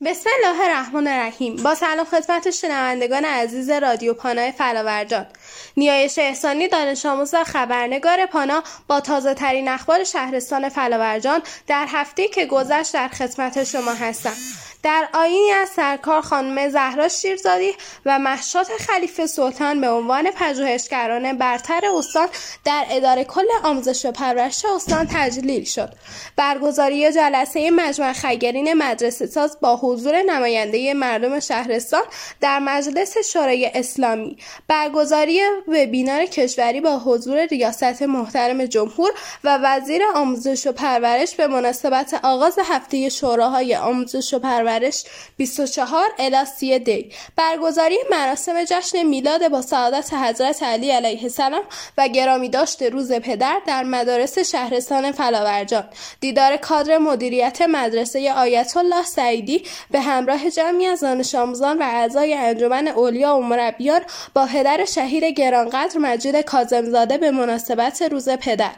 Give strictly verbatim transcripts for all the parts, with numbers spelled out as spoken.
بسم الله الرحمن الرحیم. با سلام خدمت شنوندگان عزیز رادیو پانا فلاورجان. نیایش احسانی دانش آموز و خبرنگار پانا با تازه ترین اخبار شهرستان فلاورجان در هفته‌ای که گذشت در خدمت شما هستم. در آیینی از سرکار خانم زهرا شیرزادی و مهشاد خلیفه سلطان به عنوان پژوهشگران برتر استان در اداره کل آموزش و پرورش استان تجلیل شد. برگزاری جلسه مجمع خیرین مدرسه ساز با حضور نماینده مردم شهرستان در مجلس شورای اسلامی، برگزاری وبینار کشوری با حضور ریاست محترم جمهور و وزیر آموزش و پرورش به مناسبت آغاز هفته شوراهای آموزش و پرورش بیست و چهار الی سی دی، برگزاری مراسم جشن میلاد با سعادت حضرت علی علیه السلام و گرامی داشت روز پدر در مدارس شهرستان فلاورجان، دیدار کادر مدیریت مدرسه آیت الله سعیدی به همراه جمعی از دانش آموزان و اعضای انجمن اولیا و مربیان با پدر شهید گرانقدر مجید کاظم‌زاده به مناسبت روز پدر.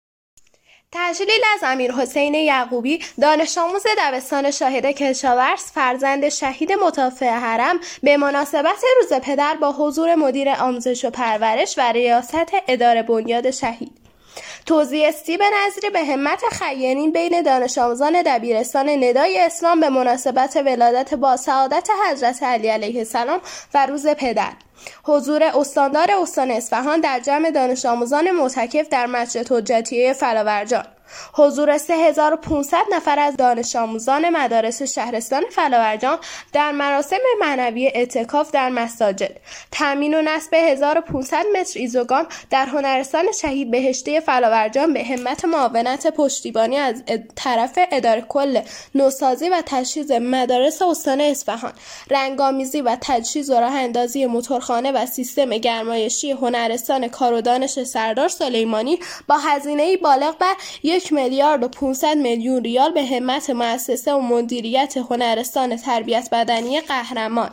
تجلیل از امیرحسین یعقوبی، دانش آموز دبستان شاهد کشاورز فرزند شهید متوفی حرم، به مناسبت روز پدر با حضور مدیر آموزش و پرورش و ریاست اداره بنیاد شهید. توزیع سیب نظری به همت خیرین بین دانش آموزان دبیرستان ندای اسلام به مناسبت ولادت با سعادت حضرت علی علیه السلام و روز پدر. حضور استاندار استان اصفهان در جمع دانش آموزان معتکف در مسجد حجتیه فلاورجان. حضور سه هزار و پانصد نفر از دانش آموزان مدارس شهرستان فلاورجان در مراسم معنوی اعتکاف در مساجد. تامین و نصب هزار و پانصد متر ایزوگام در هنرستان شهید بهشتی فلاورجان به همت معاونت پشتیبانی از طرف اداره کل نوسازی و تجهیز مدارس استان اصفهان. رنگامیزی و تجهیز و راه اندازی موتورخانه و سیستم گرمایشی هنرستان کار و دانش سردار سلیمانی با هزینه‌ای بالغ بر یک میلیارد و پانصد میلیون ریال به همت مؤسسه و مدیریت هنرستان تربیت بدنی قهرمان.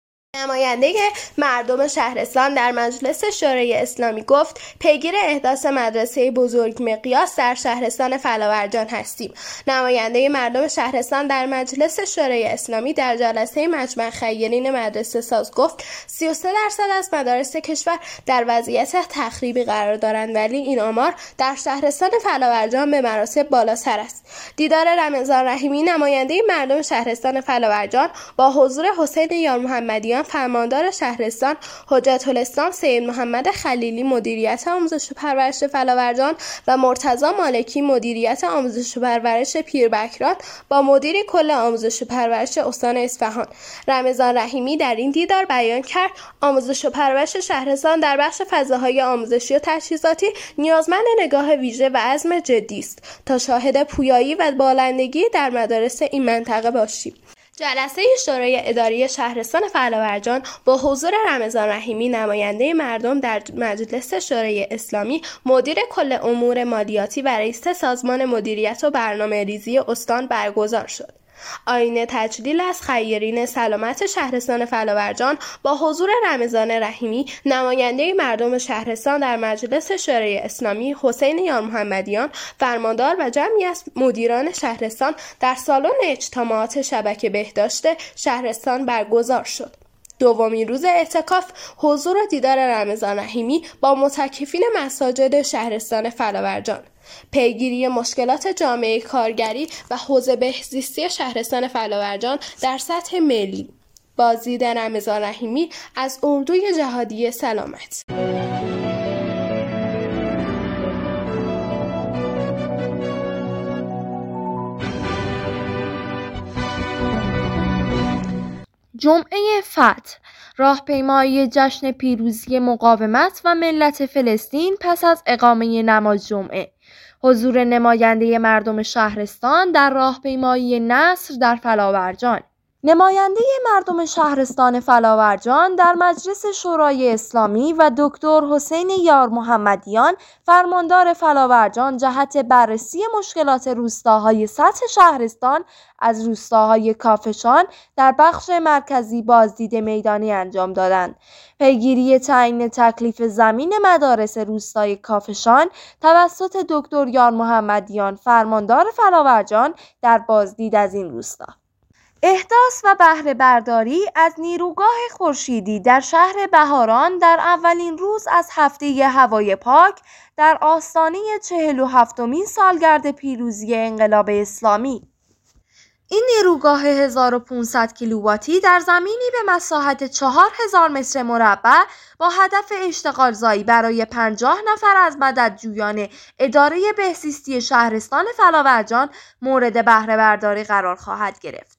نماینده مردم شهرستان در مجلس شورای اسلامی گفت پیگیر احداث مدرسه بزرگ مقیاس در شهرستان فلاورجان هستیم. نماینده مردم شهرستان در مجلس شورای اسلامی در جلسه مجمع خیرین مدرسه ساز گفت سی و سه درصد از مدارس کشور در وضعیت تخریبی قرار دارند، ولی این آمار در شهرستان فلاورجان به مراتب بالاتر است. دیدار رمضان رحیمی، نماینده مردم شهرستان فلاورجان، با حضور حسین یار محمدیان فرماندار شهرستان، حجت الاسلام سید محمد خلیلی مدیریت آموزش و پرورش فلاورجان و مرتضی مالکی مدیریت آموزش و پرورش پیربکران با مدیر کل آموزش و پرورش استان اصفهان. رمضان رحیمی در این دیدار بیان کرد آموزش و پرورش شهرستان در بخش فضاهای آموزشی و تجهیزاتی نیازمند نگاه ویژه و عزم جدی است تا شاهد پویایی و بالندگی در مدارس این منطقه باشیم. جلسه شورای اداری شهرستان فلاورجان با حضور رمضان رحیمی، نماینده مردم در مجلس شورای اسلامی، مدیر کل امور مالیاتی و رئیس سازمان مدیریت و برنامه‌ریزی استان برگزار شد. آیین تجلیل از خیرین سلامت شهرستان فلاورجان با حضور رمضان رحیمی، نماینده مردم شهرستان در مجلس شورای اسلامی، حسین یار محمدیان فرماندار و جمعی از مدیران شهرستان در سالن اجتماعات شبکه بهداشت شهرستان برگزار شد. دومین روز اعتکاف، حضور و دیدار رمضان رحیمی با معتکفین مساجد شهرستان فلاورجان. پیگیری مشکلات جامعه کارگری و حوزه بهزیستی شهرستان فلاورجان در سطح ملی. بازدید رمضان رحیمی از اردوی جهادی سلامت. جمعه فتح، راهپیمایی جشن پیروزی مقاومت و ملت فلسطین پس از اقامه نماز جمعه. حضور نماینده مردم شهرستان در راهپیمایی نصر در فلاورجان. نماینده مردم شهرستان فلاورجان در مجلس شورای اسلامی و دکتر حسین یار محمدیان فرماندار فلاورجان جهت بررسی مشکلات روستاهای سطح شهرستان از روستاهای کافشان در بخش مرکزی بازدید میدانی انجام دادند. پیگیری تعیین تکلیف زمین مدارس روستای کافشان توسط دکتر یار محمدیان فرماندار فلاورجان در بازدید از این روستا. احداث و بهره برداری از نیروگاه خورشیدی در شهر بهاران در اولین روز از هفته هوای پاک در آستانه چهل و هفتمین سالگرد پیروزی انقلاب اسلامی. این نیروگاه هزار و پانصد کیلوواتی در زمینی به مساحت چهار هزار متر مربع با هدف اشتغال زایی برای پنجاه نفر از مددجویان اداره بهزیستی شهرستان فلاورجان مورد بهره برداری قرار خواهد گرفت.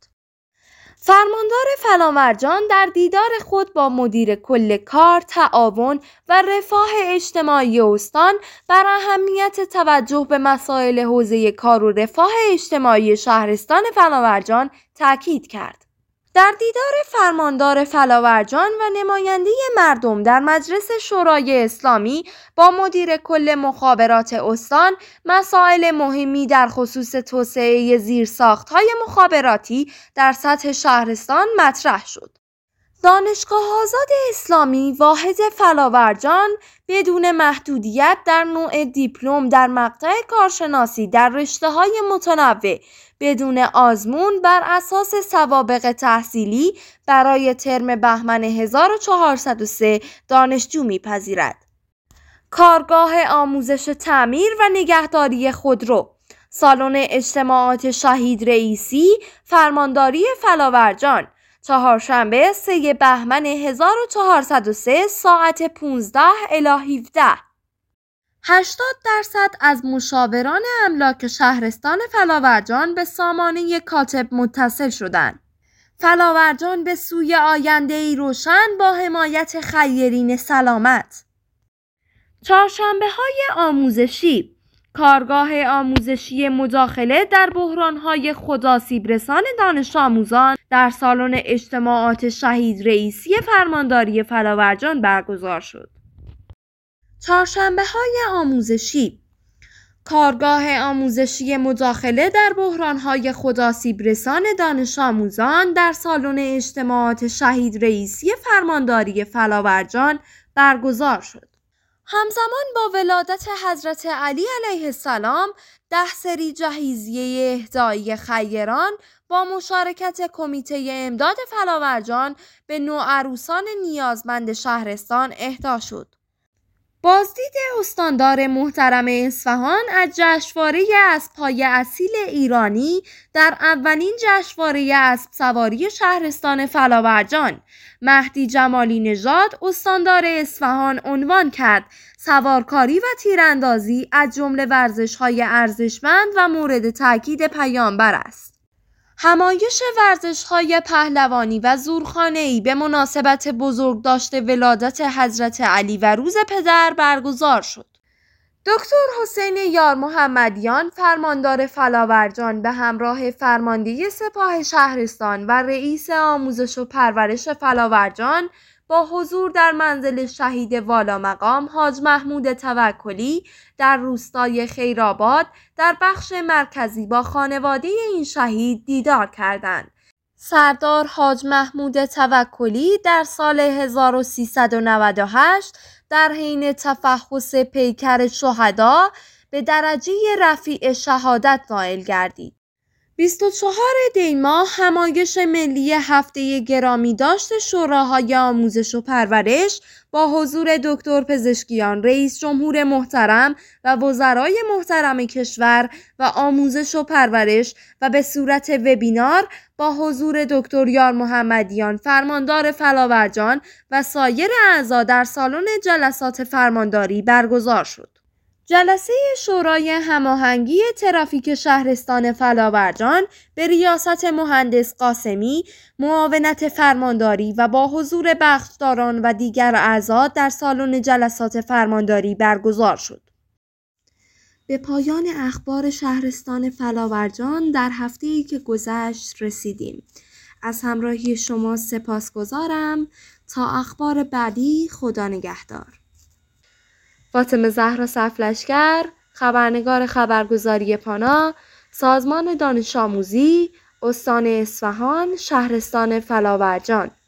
فرماندار فلاورجان در دیدار خود با مدیر کل کار، تعاون و رفاه اجتماعی استان بر اهمیت توجه به مسائل حوزه کار و رفاه اجتماعی شهرستان فلاورجان تاکید کرد. در دیدار فرماندار فلاورجان و نماینده مردم در مجلس شورای اسلامی با مدیر کل مخابرات استان مسائل مهمی در خصوص توسعه زیرساخت‌های مخابراتی در سطح شهرستان مطرح شد. دانشگاه آزاد اسلامی واحد فلاورجان بدون محدودیت در نوع دیپلم در مقطع کارشناسی در رشته‌های متنوع بدون آزمون بر اساس سوابق تحصیلی برای ترم بهمن هزار و چهارصد و سه دانشجو می‌پذیرد. کارگاه آموزش تعمیر و نگهداری خودرو، سالن اجتماعات شهید رئیسی، فرمانداری فلاورجان، چهارشنبه سه بهمن هزار و چهارصد و سه ساعت پانزده الی هفده. هشتاد درصد از مشاوران املاک شهرستان فلاورجان به سامانه کاتب متصل شدند. فلاورجان به سوی آینده‌ای روشن با حمایت خیرین سلامت. چهارشنبه‌های آموزشی، کارگاه آموزشی مداخله در بحران‌های خودآسیب‌رسان دانش آموزان در سالن اجتماعات شهید رئیسی فرمانداری فلاورجان برگزار شد. چهارشنبه‌های آموزشی، کارگاه آموزشی مداخله در بحران‌های خودآسیب‌رسان دانش آموزان در سالن اجتماعات شهید رئیسی فرمانداری فلاورجان برگزار شد. همزمان با ولادت حضرت علی علیه السلام ده سری جهیزیه اهدایی خیران با مشارکت کمیته امداد فلاورجان به نوعروسان نیازمند شهرستان اهدا شد. بازدید استاندار محترم اصفهان از جشنواره اسب‌های اصیل ایرانی در اولین جشنواره اسب سواری شهرستان فلاورجان، مهدی جمالی نژاد استاندار اصفهان عنوان کرد سوارکاری و تیراندازی از جمله ورزش‌های ارزشمند و مورد تاکید پیامبر است. همایش ورزش‌های پهلوانی و زورخانه‌ای به مناسبت بزرگداشت ولادت حضرت علی و روز پدر برگزار شد. دکتر حسین یار محمدیان فرماندار فلاورجان به همراه فرمانده سپاه شهرستان و رئیس آموزش و پرورش فلاورجان با حضور در منزل شهید والا مقام حاج محمود توکلی در روستای خیرآباد در بخش مرکزی با خانواده این شهید دیدار کردند. سردار حاج محمود توکلی در سال هزار و سیصد و نود و هشت در حین تفحص پیکر شهدا به درجه رفیع شهادت نائل گردید. بیست و چهارم دی ماه همایش ملی هفته گرامی داشت شوراهای آموزش و پرورش با حضور دکتر پزشکیان رئیس جمهور محترم و وزرای محترم کشور و آموزش و پرورش و به صورت وبینار با حضور دکتر یار محمدیان فرماندار فلاورجان و سایر اعضا در سالن جلسات فرمانداری برگزار شد. جلسه شورای هماهنگی ترافیک شهرستان فلاورجان به ریاست مهندس قاسمی، معاونت فرمانداری و با حضور بخشداران و دیگر اعضا در سالن جلسات فرمانداری برگزار شد. به پایان اخبار شهرستان فلاورجان در هفته‌ای که گذشت رسیدیم. از همراهی شما سپاسگزارم. تا اخبار بعدی، خدا نگهدار. فاطمه زهرا صفلشگر، خبرنگار خبرگزاری پانا، سازمان دانش آموزی، استان اصفهان، شهرستان فلاورجان.